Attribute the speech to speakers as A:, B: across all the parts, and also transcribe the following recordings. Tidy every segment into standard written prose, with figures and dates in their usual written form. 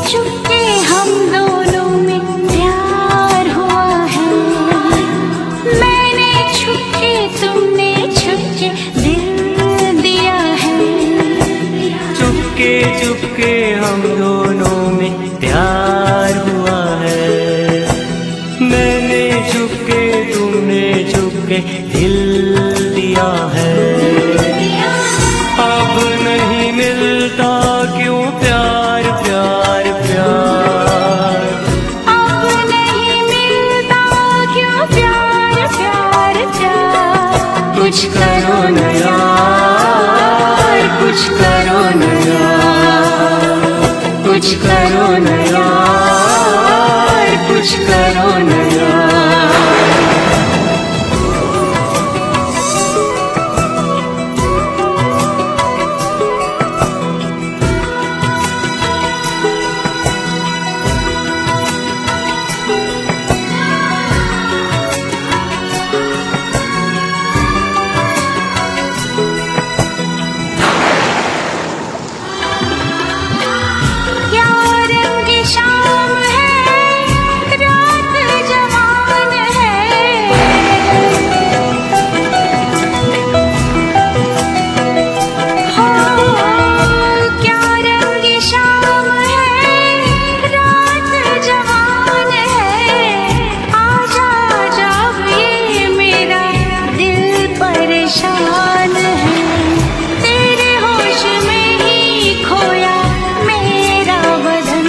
A: चुपके हम दोनों में प्यार हुआ है। मैंने छुपके तुमने छुपके दिल दिया है।
B: चुपके चुपके हम दोनों में प्यार हुआ है। मैंने छुपके तुमने छुपके दिल दिया है। अब नहीं मिलता क्यों प्यार प्यार प्यार।
A: अब नहीं मिलता क्यों प्यार प्यार प्यार। कुछ करो न यार, कुछ करो न यार, कुछ करो न यार, कुछ करो न यार। शाम है, रात जवान है। हाँ, क्या रंग शाम है, रात जवान है। आजा जब ये मेरा दिल परेशान है। तेरे होश में ही खोया मेरा बदन।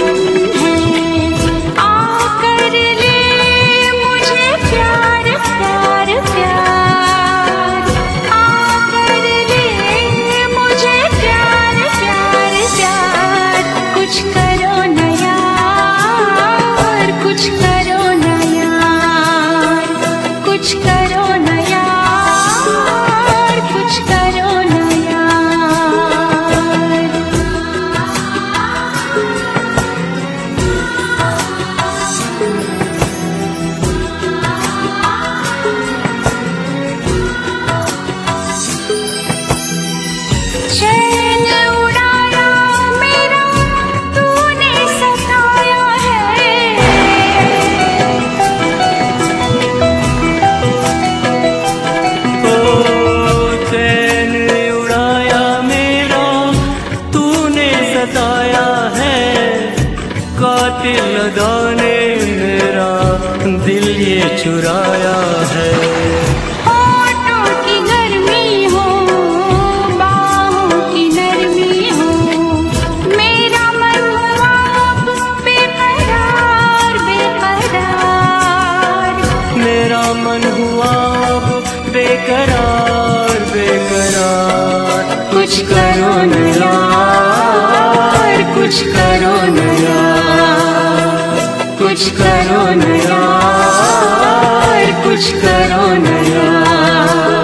B: कातिल अदा ने मेरा दिल ये चुराया है।
A: होठों की गर्मी हो, बाहों की नरमी हो। मेरा मन हुआ अब बेकरार बेकरार।
B: मेरा मन हुआ अब बेकरार बेकरार।
A: कुछ करो न यार, कुछ करो न यार, कुछ करो न यार, कुछ करो न यार।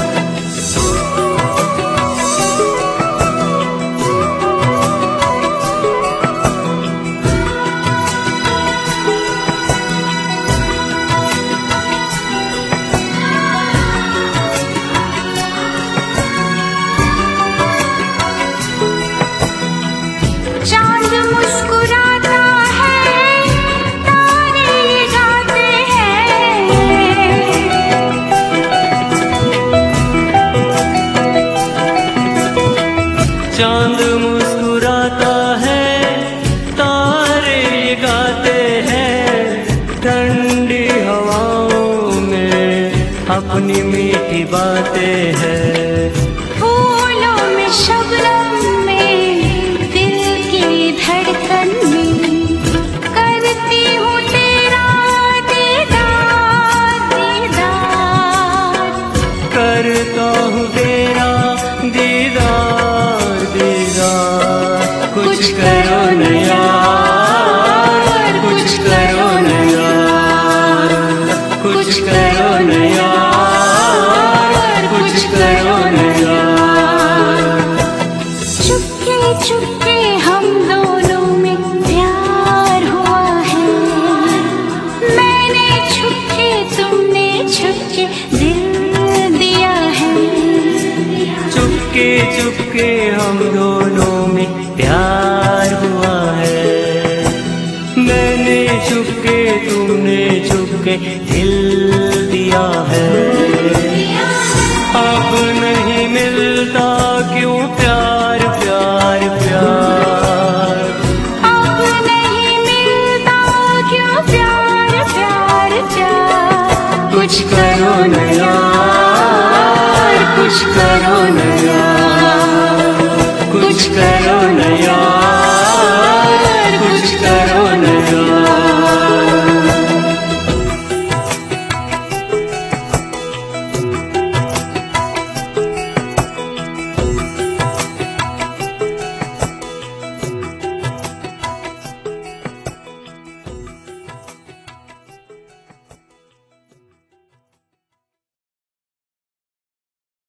A: चांद मुस्कुराता है, तारे गाते हैं।
B: चुपके तुमने चुपके दिल दिया है। अब नहीं मिलता क्यों प्यार प्यार प्यार,
A: अब नहीं मिलता क्यों प्यार प्यार प्यार। कुछ करो न यार, कुछ करो न यार, कुछ करो